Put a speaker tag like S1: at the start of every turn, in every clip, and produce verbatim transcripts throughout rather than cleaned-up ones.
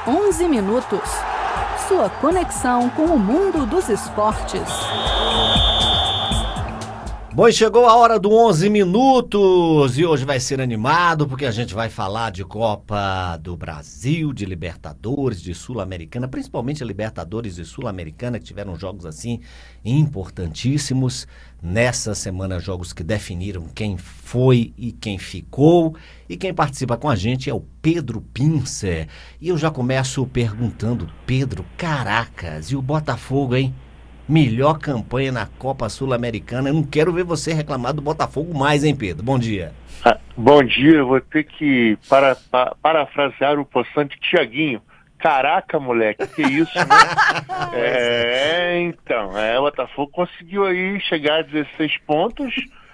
S1: onze minutos. Sua conexão com o mundo dos esportes.
S2: Bom, chegou a hora do onze minutos e hoje vai ser animado porque a gente vai falar de Copa do Brasil, de Libertadores, de Sul-Americana, principalmente a Libertadores e Sul-Americana, que tiveram jogos assim importantíssimos. Nessa semana, jogos que definiram quem foi e quem ficou. E quem participa com a gente é o Pedro Pincer. E eu já começo perguntando, Pedro, caracas, e o Botafogo, hein? Melhor campanha na Copa Sul-Americana. Eu não quero ver você reclamar do Botafogo mais, hein, Pedro? Bom dia.
S3: Ah, bom dia, eu vou ter que para, para, parafrasear o possante Tiaguinho. Caraca, moleque, que isso, né? é, então, é, o Botafogo conseguiu aí chegar a dezesseis pontos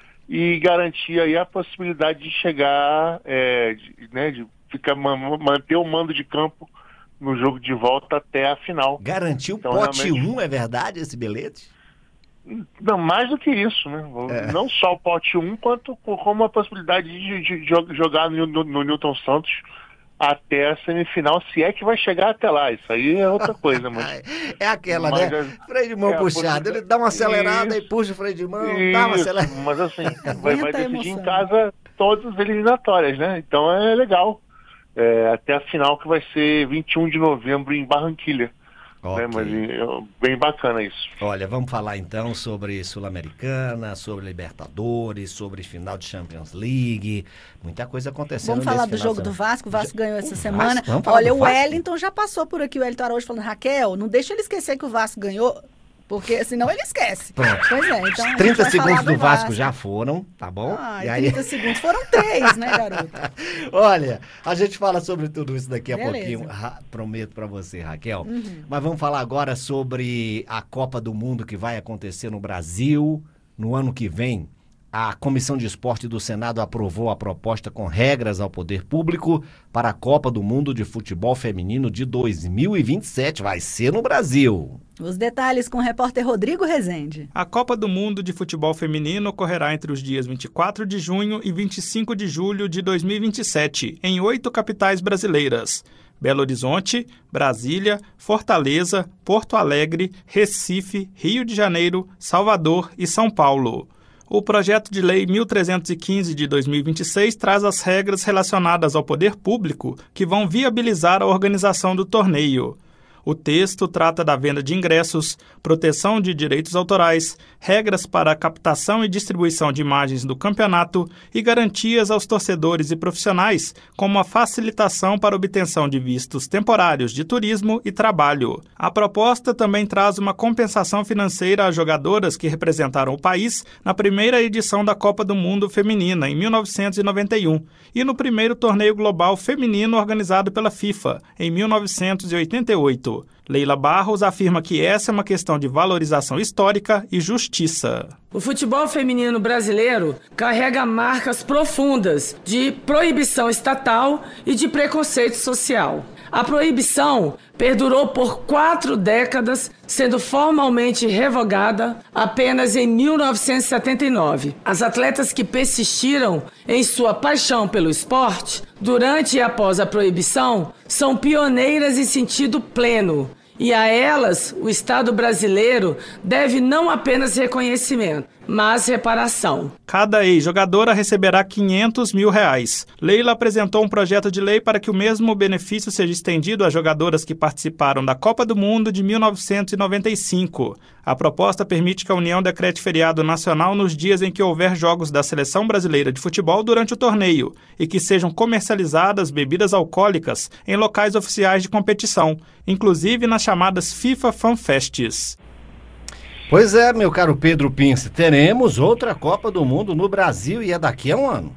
S3: e garantir aí a possibilidade de chegar, é, de, né, de ficar, manter o mando de campo no jogo de volta até a final.
S2: Garantiu o então, pote realmente... um, é verdade esse bilhete?
S3: Não, mais do que isso, né? É. Não só o pote um, quanto como a possibilidade de, de, de jogar no, no, no Newton Santos até a semifinal, se é que vai chegar até lá. Isso aí é outra coisa, mas...
S2: É aquela, mas, né? É... Freio de mão é, puxado, ele dá uma acelerada isso, e puxa o freio de mão, isso, dá uma acelerada.
S3: Mas assim, vai, vai decidir em casa todas as eliminatórias, né? Então é legal. É, até a final, que vai ser vinte e um de novembro em Barranquilha. Okay. Né? Mas é, bem bacana isso.
S2: Olha, vamos falar então sobre Sul-Americana, sobre Libertadores, sobre final de Champions League. Muita coisa acontecendo.
S1: Vamos falar do jogo do Vasco. O Vasco já... ganhou essa o semana. Olha, o Wellington já passou por aqui, o Wellington Araújo falando, Raquel, não deixa ele esquecer que o Vasco ganhou. Porque senão ele esquece.
S2: Pronto.
S1: Pois é, então
S2: trinta segundos do, do Vasco, Vasco já foram, tá bom?
S1: Ah, e aí... trinta segundos foram três, né, garota?
S2: Olha, a gente fala sobre tudo isso daqui a
S1: Beleza.
S2: pouquinho, Ra- prometo pra você, Raquel.
S1: Uhum.
S2: Mas vamos falar agora sobre a Copa do Mundo que vai acontecer no Brasil no ano que vem. A Comissão de Esporte do Senado aprovou a proposta com regras ao poder público para a Copa do Mundo de Futebol Feminino de dois mil e vinte e sete. Vai ser no Brasil.
S1: Os detalhes com o repórter Rodrigo Rezende.
S4: A Copa do Mundo de Futebol Feminino ocorrerá entre os dias vinte e quatro de junho e vinte e cinco de julho de dois mil e vinte e sete, em oito capitais brasileiras: Belo Horizonte, Brasília, Fortaleza, Porto Alegre, Recife, Rio de Janeiro, Salvador e São Paulo. O projeto de lei mil trezentos e quinze de dois mil e vinte e seis traz as regras relacionadas ao poder público que vão viabilizar a organização do torneio. O texto trata da venda de ingressos, proteção de direitos autorais, regras para a captação e distribuição de imagens do campeonato e garantias aos torcedores e profissionais, como a facilitação para obtenção de vistos temporários de turismo e trabalho. A proposta também traz uma compensação financeira às jogadoras que representaram o país na primeira edição da Copa do Mundo Feminina, em mil novecentos e noventa e um, e no primeiro torneio global feminino organizado pela FIFA, em mil novecentos e oitenta e oito. Leila Barros afirma que essa é uma questão de valorização histórica e justiça.
S5: O futebol feminino brasileiro carrega marcas profundas de proibição estatal e de preconceito social. A proibição perdurou por quatro décadas, sendo formalmente revogada apenas em mil novecentos e setenta e nove. As atletas que persistiram em sua paixão pelo esporte, durante e após a proibição, são pioneiras em sentido pleno. E a elas, o Estado brasileiro deve não apenas reconhecimento, mas reparação.
S4: Cada ex-jogadora receberá quinhentos mil reais. Leila apresentou um projeto de lei para que o mesmo benefício seja estendido a jogadoras que participaram da Copa do Mundo de mil novecentos e noventa e cinco. A proposta permite que a União decrete feriado nacional nos dias em que houver jogos da Seleção Brasileira de Futebol durante o torneio e que sejam comercializadas bebidas alcoólicas em locais oficiais de competição, inclusive nas chamadas FIFA Fan Fests.
S2: Pois é, meu caro Pedro Pince, teremos outra Copa do Mundo no Brasil e é daqui a um ano.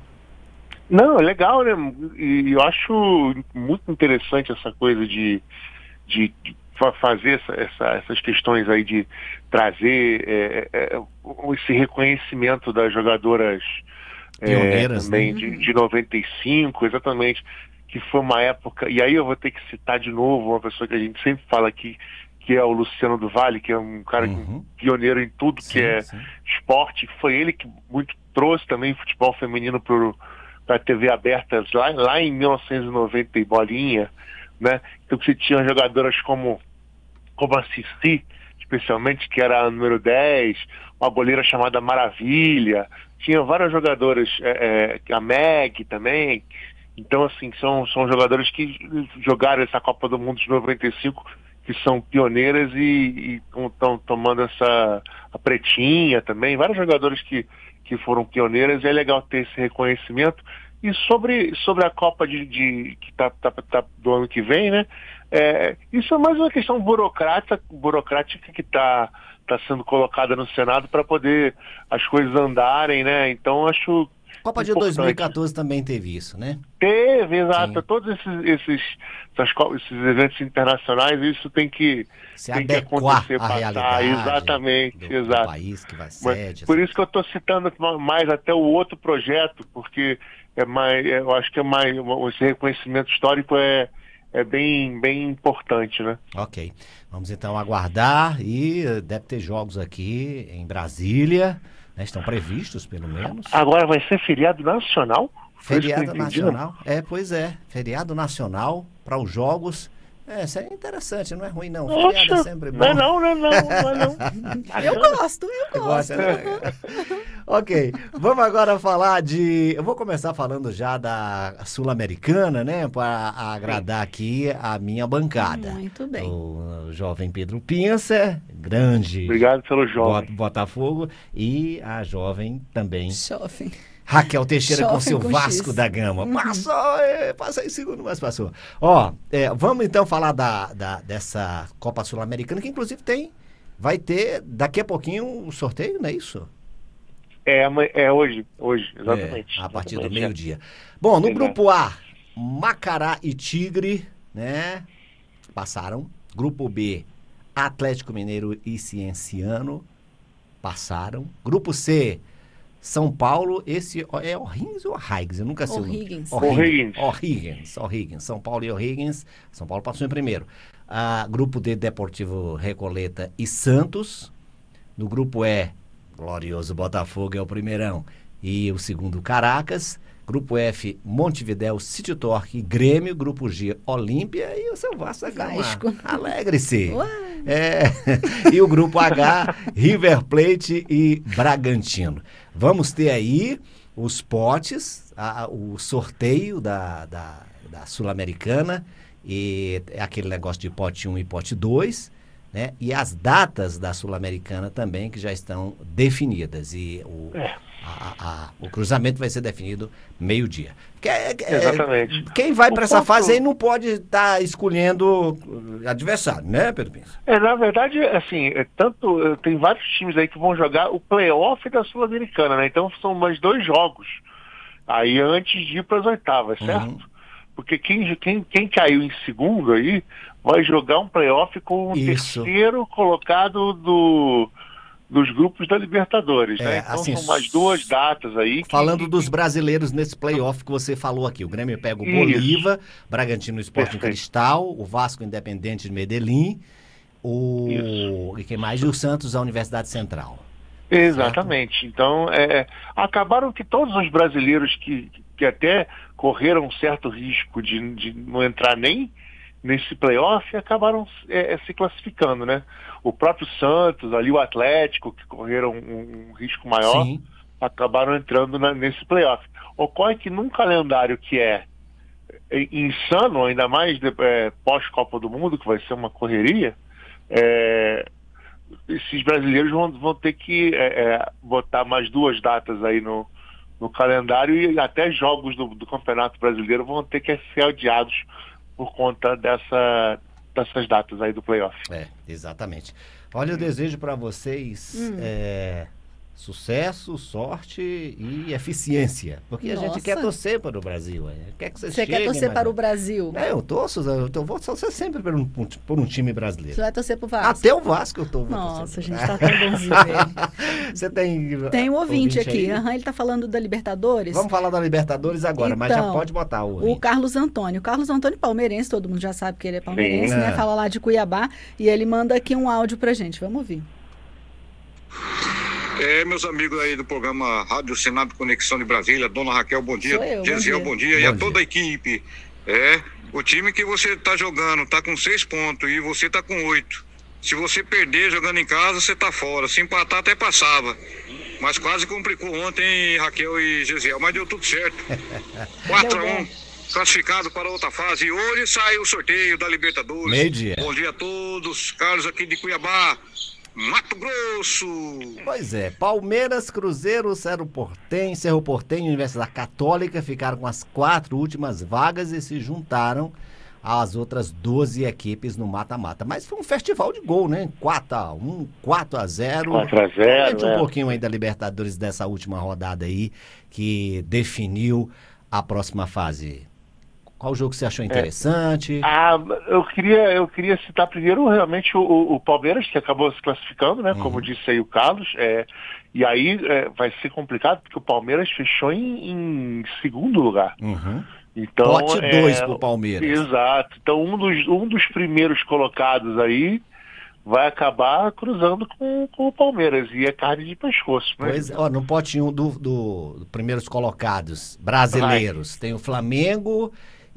S3: Não, é legal, né? E eu acho muito interessante essa coisa de, de, de fazer essa, essa, essas questões aí de trazer é, é, esse reconhecimento das jogadoras
S2: pioneiras,
S3: é, também
S2: né?
S3: de, de noventa e cinco, exatamente, que foi uma época, e aí eu vou ter que citar de novo uma pessoa que a gente sempre fala aqui, que é o Luciano do Vale, que é um cara uhum. pioneiro em tudo sim, que é sim. esporte. Foi ele que muito trouxe também futebol feminino para a T V aberta lá, lá em mil novecentos e noventa e bolinha, né? Então você tinha jogadoras como, como a Cici, especialmente, que era a número dez, uma goleira chamada Maravilha, tinha várias jogadoras, é, é, a Meg também. Então, assim, são, são jogadores que jogaram essa Copa do Mundo de noventa e cinco, que são pioneiras e estão tomando essa a Pretinha também, vários jogadores que, que foram pioneiras, e é legal ter esse reconhecimento. E sobre, sobre a Copa de, de, que tá, tá, tá do ano que vem, né? É, isso é mais uma questão burocrática, burocrática que está tá sendo colocada no Senado para poder as coisas andarem, né? Então, acho...
S2: Copa de dois mil e quatorze também teve isso, né?
S3: Teve, exato.
S2: Sim.
S3: Todos esses, esses, essas, esses eventos internacionais, isso tem que,
S2: se
S3: tem que acontecer,
S2: à
S3: passar.
S2: realidade
S3: Exatamente,
S2: do,
S3: exato.
S2: do país que vai sede.
S3: Por isso que eu estou citando mais até o outro projeto, porque é mais, eu acho que é mais, esse reconhecimento histórico é, é bem, bem importante, né?
S2: Ok. Vamos então aguardar, e deve ter jogos aqui em Brasília. Estão previstos, pelo menos.
S3: Agora vai ser feriado nacional?
S2: Feriado nacional, é, pois é. Feriado nacional para os jogos. É, isso é interessante, não é ruim não.
S3: Oxa,
S2: feriado é sempre bom.
S3: Não, não, não, não, não, não.
S1: Eu gosto, eu gosto.
S2: Gosta, né? Ok, vamos agora falar de... Eu vou começar falando já da Sul-Americana, né? Para agradar aqui a minha bancada.
S1: Muito bem.
S2: O jovem Pedro Pinça, grande...
S3: Obrigado pelo jovem.
S2: Botafogo, e a jovem também...
S1: Jovem.
S2: Raquel Teixeira
S1: Jovem
S2: com seu
S1: com
S2: Vasco
S1: X.
S2: da Gama.
S1: Uhum.
S2: Passou, é, passou em segundo, mas passou. Ó, é, vamos então falar da, da, dessa Copa Sul-Americana, que inclusive tem, vai ter daqui a pouquinho um sorteio, não é isso?
S3: É, é hoje, hoje, exatamente.
S2: É, a partir
S3: exatamente,
S2: do meio-dia. Bom, no
S3: Exato.
S2: grupo A, Macará e Tigre, né, passaram. Grupo B, Atlético Mineiro e Cienciano, passaram. Grupo C, São Paulo, esse é O'Higgins ou O'Higgins? Eu nunca sei.
S1: O'Higgins.
S3: O'Higgins.
S2: O'Higgins. O'Higgins. São Paulo e O'Higgins. São Paulo passou em primeiro. Ah, grupo D, Deportivo Recoleta e Santos. No grupo E, glorioso Botafogo é o primeirão. E o segundo, Caracas. Grupo F, Montevidéu, City Torque e Grêmio. Grupo G, Olímpia e o seu Vasco da Gama.
S1: Vasco.
S2: Alegre-se. É. E o grupo H, River Plate e Bragantino. Vamos ter aí os potes, a, o sorteio da, da, da Sul-Americana, e é aquele negócio de pote um e pote dois, né? E as datas da Sul-Americana também, que já estão definidas. E o,
S3: É.
S2: a, a, o cruzamento vai ser definido meio-dia. Que, que,
S3: Exatamente.
S2: Quem vai
S3: O
S2: para essa
S3: ponto-
S2: fase aí não pode estar tá escolhendo adversário, né, Pedro Pinça?
S3: É, na verdade, assim, é tanto, é, tem vários times aí que vão jogar o playoff da Sul-Americana, né? Então são mais dois jogos aí antes de ir para as oitavas, certo?
S2: Uhum.
S3: Porque quem, quem, quem caiu em segundo aí vai jogar um playoff com o
S2: Isso.
S3: terceiro colocado do, dos grupos da Libertadores,
S2: É,
S3: né? Então
S2: assim,
S3: são mais duas datas aí. que-
S2: Falando dos brasileiros nesse playoff que você falou aqui. O Grêmio pega o
S3: Isso.
S2: Bolívar, Bragantino Sporting
S3: Perfeito.
S2: Cristal, o Vasco Independente de Medellín, o...
S3: Isso.
S2: e quem mais? E o Santos, a Universidade Central.
S3: Exatamente. Então, é, acabaram que todos os brasileiros que, que até correram um certo risco de, de não entrar nem nesse playoff acabaram é, se classificando, né? O próprio Santos, ali o Atlético, que correram um, um risco maior,
S2: Sim.
S3: acabaram entrando na, nesse playoff. Ocorre que num calendário que é insano, ainda mais de, é, pós-Copa do Mundo, que vai ser uma correria, é, esses brasileiros vão, vão ter que é, é, botar mais duas datas aí no, no calendário, e até jogos do, do Campeonato Brasileiro vão ter que ser adiados por conta dessa, dessas datas aí do playoff.
S2: É, exatamente. Olha, eu desejo para vocês
S1: Hum.
S2: é, sucesso, sorte e eficiência. Porque a gente
S1: Nossa.
S2: quer torcer para o Brasil. É. Quer que vocês
S1: Você quer
S2: cheguem
S1: torcer
S2: mais
S1: para o
S2: longe.
S1: Brasil?
S2: É, eu torço, eu tô- vou torcer sempre por um, por um time brasileiro.
S1: Você vai torcer pro Vasco?
S2: Até o Vasco eu tô. vou
S1: Nossa, a
S2: torcer.
S1: gente tá tão bonzinho dele.
S2: Você tem.
S1: Tem um ouvinte, aqui.
S2: aí?
S1: Aham, ele tá falando da Libertadores.
S2: Vamos falar da Libertadores agora, mas já
S1: Então,
S2: pode botar o.
S1: O
S2: ouvinte.
S1: Carlos Antônio. O Carlos Antônio palmeirense, todo mundo já sabe que ele é palmeirense,
S3: Sim.
S1: né?
S2: É.
S1: Fala lá de Cuiabá. E ele manda aqui um áudio pra gente. Vamos ouvir.
S6: É, meus amigos aí do programa Rádio Senado Conexão de Brasília, Dona Raquel, bom dia.
S1: Sou eu, bom
S6: Gesiel,
S1: dia.
S6: bom dia. E
S2: Bom
S6: a toda a equipe. É, O time que você tá jogando tá com seis pontos e você tá com oito. Se você perder jogando em casa, você tá fora. Se empatar, até passava. Mas quase complicou ontem, Raquel e Gesiel. Mas deu tudo certo. quatro a um, classificado para outra fase. E hoje sai o sorteio da Libertadores.
S2: Meio dia.
S6: Bom dia a todos. Carlos aqui de Cuiabá, Mato Grosso.
S2: Pois é, Palmeiras, Cruzeiro, Cerro Porteño, Cerro Porteño e Universidade Católica ficaram com as quatro últimas vagas e se juntaram às outras doze equipes no mata-mata. Mas foi um festival de gol, né? quatro a um, quatro a zero.
S3: quatro a zero,
S2: Comente um
S3: é.
S2: pouquinho aí da Libertadores dessa última rodada aí, que definiu a próxima fase. Qual jogo você achou interessante?
S3: É. Ah, eu queria, eu queria citar primeiro realmente o, o Palmeiras, que acabou se classificando, né? Uhum. Como disse aí o Carlos. É, e aí é, vai ser complicado, porque o Palmeiras fechou em, em segundo lugar.
S2: Uhum.
S3: Então,
S2: Pote dois
S3: é,
S2: pro Palmeiras.
S3: Exato. Então um dos, um dos primeiros colocados aí vai acabar cruzando com, com o Palmeiras. E é carne de pescoço, né?
S2: Pois, ó, no pote um do, do, do primeiros colocados brasileiros, vai. Tem o Flamengo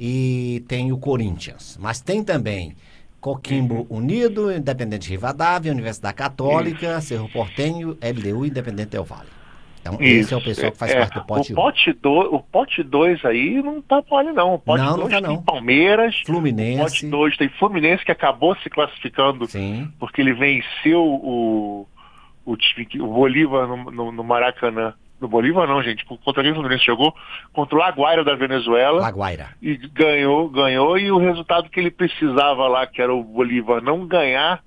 S2: e tem o Corinthians. Mas tem também Coquimbo uhum. Unido, Independente Rivadavia, Universidade Católica, Isso. Cerro Porteño, L D U e Independente Del Valle. Então, Isso. esse é o pessoal que faz é, parte do pote
S3: o pote um. Do, o pote dois aí não tá mole não. O pote
S2: não,
S3: dois
S2: não tá,
S3: tem
S2: não.
S3: Palmeiras.
S2: Fluminense.
S3: O pote dois tem Fluminense, que acabou se classificando.
S2: Sim.
S3: Porque ele venceu o, o, o Bolívar no, no, no Maracanã. No Bolívar não, gente. Contra quem o Fluminense jogou? Contra o La Guaira da Venezuela.
S2: La Guaira.
S3: E ganhou, ganhou. E o resultado que ele precisava lá, que era o Bolívar não ganhar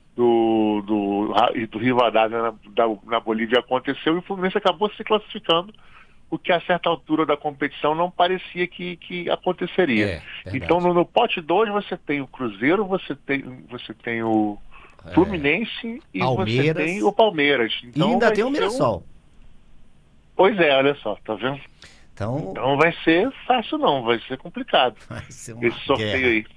S3: do, do, do Rivadavia na, na Bolívia, aconteceu, e o Fluminense acabou se classificando, o que a certa altura da competição não parecia que, que aconteceria. É, então no, no pote dois você tem o Cruzeiro, você tem, você tem o Fluminense é, e Palmeiras, você tem o Palmeiras. Então,
S2: e ainda tem o Mirassol.
S3: Um... Pois é, olha só, tá vendo?
S2: Então,
S3: então vai ser fácil não, vai ser complicado
S2: vai ser uma
S3: esse sorteio
S2: guerra.
S3: aí.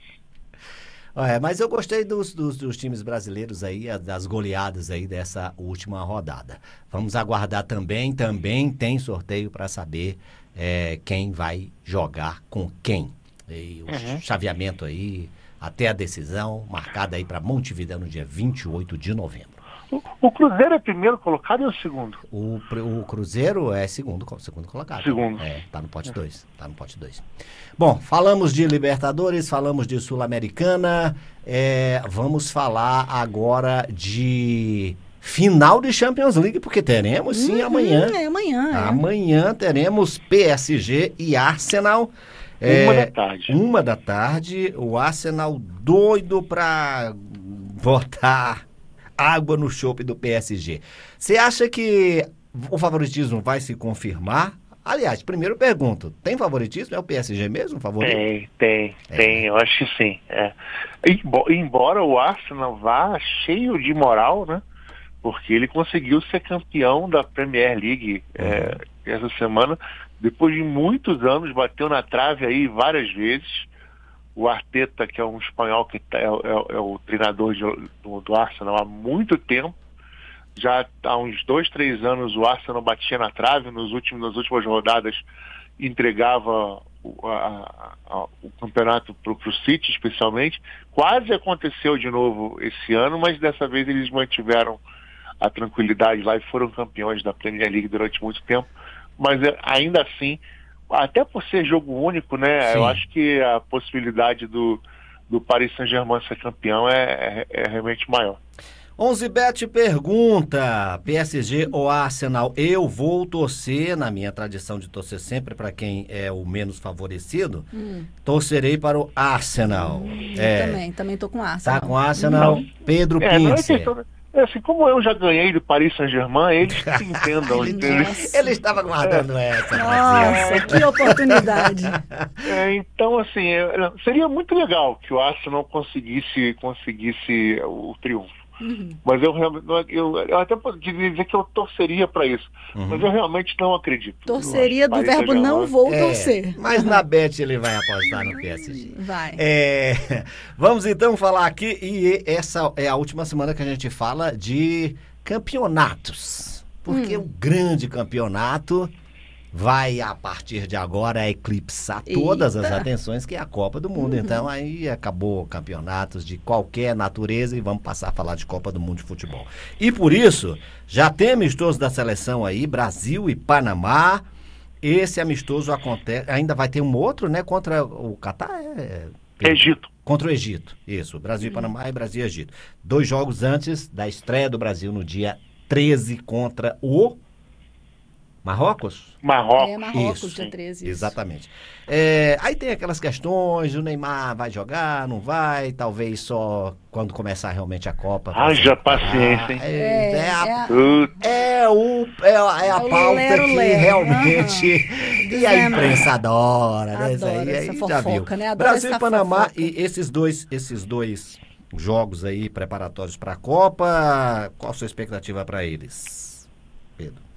S2: É, mas eu gostei dos, dos, dos times brasileiros aí, das goleadas aí dessa última rodada. Vamos aguardar também, também tem sorteio para saber é, quem vai jogar com quem. E o uhum. chaveamento aí, até a decisão, marcada aí para Montevidéu no dia vinte e oito de novembro.
S3: O, o Cruzeiro é primeiro colocado ou segundo?
S2: O, o Cruzeiro é segundo, segundo colocado.
S3: Segundo.
S2: É, tá no pote dois. Tá no pote dois. Bom, falamos de Libertadores, falamos de Sul-Americana. É, vamos falar agora de final de Champions League, porque teremos sim uhum, amanhã.
S1: É amanhã. É.
S2: Amanhã teremos P S G e Arsenal. É,
S3: uma da tarde.
S2: Uma da tarde. O Arsenal doido pra botar água no chope do P S G. Você acha que o favoritismo vai se confirmar? Aliás, primeiro pergunto, tem favoritismo? É o P S G mesmo o favorito?
S3: Tem, tem, é. tem, eu acho que sim. É. Embora o Arsenal vá cheio de moral, né? Porque ele conseguiu ser campeão da Premier League uhum. é, essa semana, depois de muitos anos, bateu na trave aí várias vezes. O Arteta, que é um espanhol que é, é, é o treinador de, do, do Arsenal há muito tempo, já há uns dois, três anos o Arsenal batia na trave, nos últimos, nas últimas rodadas entregava o, a, a, o campeonato para o City, especialmente. Quase aconteceu de novo esse ano, mas dessa vez eles mantiveram a tranquilidade lá e foram campeões da Premier League durante muito tempo. Mas ainda assim, até por ser jogo único, né? Sim. Eu acho que a possibilidade do, do Paris Saint-Germain ser campeão é, é, é realmente maior.
S2: onze Bet pergunta, P S G ou Arsenal? Eu vou torcer, na minha tradição de torcer sempre para quem é o menos favorecido, hum. torcerei para o Arsenal.
S1: Hum,
S2: é,
S1: eu também, também tô com o Arsenal.
S2: Tá com o Arsenal? Não. Pedro
S3: é,
S2: Pincer.
S3: É assim, como eu já ganhei do Paris Saint-Germain, eles se entendam.
S2: Ele estava guardando é. essa.
S1: Nossa, que oportunidade.
S3: É, então, assim, seria muito legal que o Arsenal conseguisse, conseguisse o triunfo. Uhum. Mas eu, eu, eu até poderia dizer que eu torceria para isso, uhum. mas eu realmente não acredito.
S1: Torceria do verbo não vou
S2: é,
S1: torcer.
S2: Mas na Bet ele vai apostar no P S G.
S1: Vai.
S2: É, vamos então falar aqui, e essa é a última semana que a gente fala de campeonatos, porque hum. o grande campeonato vai, a partir de agora, eclipsar todas
S1: Eita.
S2: as atenções, que é a Copa do Mundo. Uhum. Então, aí acabou campeonatos de qualquer natureza e vamos passar a falar de Copa do Mundo de futebol. E por isso, já tem amistoso da seleção aí, Brasil e Panamá. Esse amistoso acontece, ainda vai ter um outro, né, contra o Catar, é...
S3: Egito.
S2: Contra o Egito, isso, Brasil e Panamá e Brasil e Egito. Dois jogos antes da estreia do Brasil no dia treze contra o Marrocos?
S3: Marrocos.
S1: É, Marrocos,
S2: isso,
S1: dia treze. Isso.
S2: Exatamente. É, aí tem aquelas questões, o Neymar vai jogar, não vai, talvez só quando começar realmente a Copa.
S3: Haja paciência, hein?
S2: É, é, a,
S1: é,
S2: é, o, é, a, é a
S1: é
S2: pauta
S1: lero,
S2: que
S1: lero.
S2: realmente...
S1: Uhum.
S2: E a imprensa adora, né?
S1: Adora
S2: aí,
S1: essa
S2: aí
S1: fofoca,
S2: já viu.
S1: né? Adora
S2: Brasil
S1: essa
S2: e Panamá,
S1: fofoca.
S2: e esses dois, esses dois jogos aí preparatórios para a Copa, qual a sua expectativa para eles, Pedro?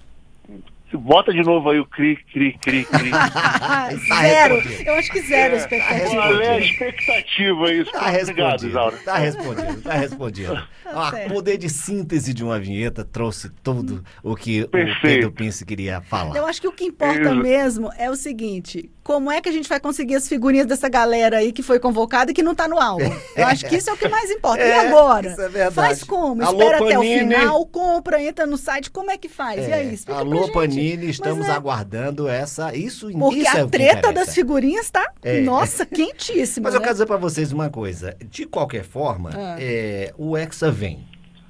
S3: Bota de novo aí o cri, cri, cri, cri.
S1: Zero. Eu acho que zero a
S3: É,
S1: expectativa.
S3: qual é a expectativa aí?
S2: Tá
S3: Obrigado,
S2: respondido,
S3: Isaura.
S2: tá respondido, tá respondido.
S1: Tá
S2: O
S1: certo.
S2: poder de síntese de uma vinheta trouxe tudo o que
S3: Perfeito.
S2: o Pedro Pince queria falar.
S1: Eu acho que o que importa
S3: Isso.
S1: mesmo é o seguinte: como é que a gente vai conseguir as figurinhas dessa galera aí que foi convocada e que não tá no álbum? Eu acho que isso é o que mais importa.
S2: É,
S1: e agora?
S2: isso é verdade.
S1: Faz como?
S2: Alô,
S1: Espera até o
S2: Panini.
S1: final, compra, entra no site, como é que faz? E
S2: É,
S1: aí, explica pra
S2: alô,
S1: gente.
S2: Panini, estamos
S1: Mas é-
S2: aguardando essa. Isso,
S1: Porque
S2: isso é
S1: a
S2: o que
S1: treta
S2: interessa.
S1: das figurinhas tá,
S2: É.
S1: nossa, quentíssima.
S2: Mas eu
S1: né?
S2: quero dizer pra vocês uma coisa. De qualquer forma,
S1: Ah.
S2: é, o Hexa vem.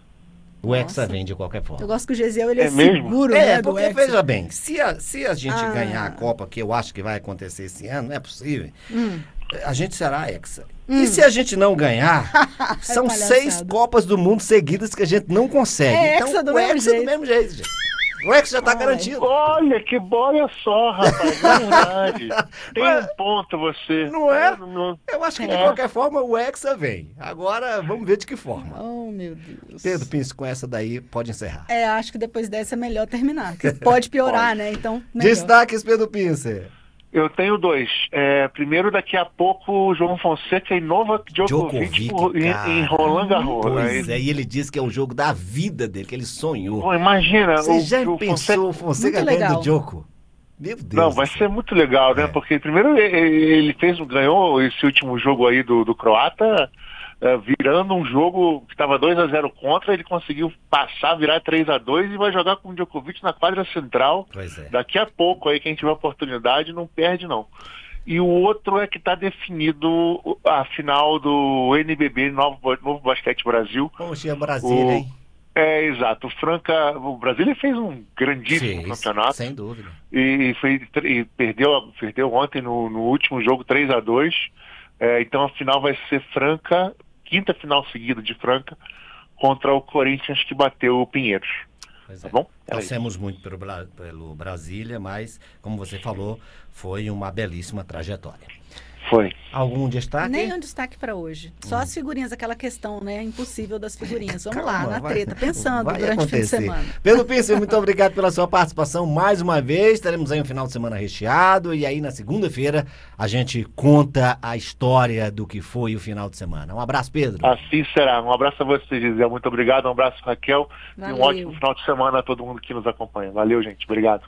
S2: O
S1: Nossa.
S2: Hexa vem de qualquer forma.
S1: Eu gosto que o Gesiel, ele é,
S3: É mesmo?
S1: seguro,
S2: É,
S1: né, do
S2: porque
S1: Hexa.
S2: veja bem, se a, se a gente
S1: Ah.
S2: ganhar a Copa, que eu acho que vai acontecer esse ano, não é possível,
S1: Hum.
S2: a gente será Hexa. E se a gente não ganhar, são
S1: palhaçada.
S2: seis Copas do Mundo seguidas que a gente não consegue.
S1: É
S2: então,
S1: Hexa do
S2: o
S1: mesmo
S2: Hexa
S1: jeito.
S2: do mesmo jeito, gente. O Hexa já tá
S1: Ai.
S2: garantido.
S3: Olha, que bola só, rapaz. É verdade. Tem um ponto você.
S2: Não é?
S3: Não-
S2: Eu acho que de
S3: É.
S2: qualquer forma o Hexa vem. Agora, vamos ver de que forma.
S1: Oh, meu Deus.
S2: Pedro Pince, com essa daí, pode encerrar.
S1: É, acho que depois dessa é melhor terminar. Que pode piorar, né? Então, melhor.
S2: Destaques, Pedro Pince.
S3: Eu tenho dois. É, primeiro, daqui a pouco, o João Fonseca e Novak Djokovic,
S2: Djokovic,
S3: por- em,
S2: cara.
S3: em Roland Garros.
S2: Pois
S3: né?
S2: é, e ele disse que é o jogo da vida dele, que ele sonhou.
S3: Pô, imagina,
S2: Você
S3: o,
S2: já
S3: o
S2: pensou o Fonseca
S1: Muito
S2: ganhando
S1: legal.
S2: do Djoko? Meu Deus.
S3: Não,
S2: do
S3: vai
S2: céu.
S3: ser muito legal, né?
S2: É.
S3: Porque primeiro ele ele fez, ganhou esse último jogo aí do, do croata, eh, virando um jogo que estava dois a zero contra, ele conseguiu passar, virar três a dois e vai jogar com o Djokovic na quadra central.
S2: Pois é.
S3: Daqui a pouco aí, quem tiver oportunidade, não perde não. E o outro é que está definido a final do N B B, Novo, Novo Basquete Brasil.
S2: Poxa, Brasília,
S3: O-
S2: hein?
S3: É, exato. O Franca, o Brasília fez um grandíssimo
S2: Sim,
S3: campeonato.
S2: sem dúvida.
S3: E, fez, e perdeu, perdeu ontem no, no último jogo três a dois. É, então a final vai ser Franca, quinta final seguida de Franca, contra o Corinthians que bateu o Pinheiros.
S2: Pois
S3: Tá
S2: é.
S3: bom? Era isso.
S2: Torcemos muito pelo, Bra- pelo Brasília, mas, como você falou, foi uma belíssima trajetória.
S3: Foi.
S2: Algum destaque?
S1: Nem um destaque pra hoje. Só as figurinhas, aquela questão, né? Impossível das figurinhas. Vamos lá,
S2: Calma,
S1: na
S2: vai-
S1: treta, pensando
S2: vai
S1: durante o fim de
S2: acontecer.
S1: semana.
S2: Pedro Pince, muito obrigado pela sua participação mais uma vez. Teremos aí um final de semana recheado e aí na segunda-feira a gente conta a história do que foi o final de semana. Um abraço, Pedro.
S3: Assim será. Um abraço a você, Gisele. Muito obrigado. Um abraço, Raquel. E
S1: Valeu.
S3: um ótimo final de semana a todo mundo que nos acompanha. Valeu, gente. Obrigado.